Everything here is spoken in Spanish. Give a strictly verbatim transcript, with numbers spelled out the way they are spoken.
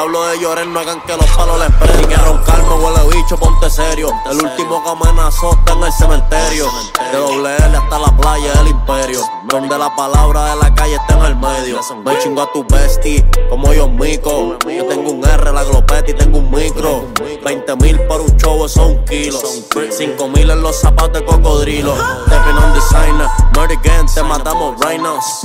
hablo de llorar, no hagan que los palos les prenden. Si que roncarme, huele bicho, ponte serio. El último que amenazó está en el cementerio. De doble L hasta la playa del imperio, donde la palabra de la calle está en el medio. Me chingo a tu bestie, como yo mico. Yo tengo un R, la glopeta y tengo un micro. veinte mil por un show, eso es un kilo. cinco mil en los zapatos de cocodrilo. Stepping on designer, murder again, te matamos right now.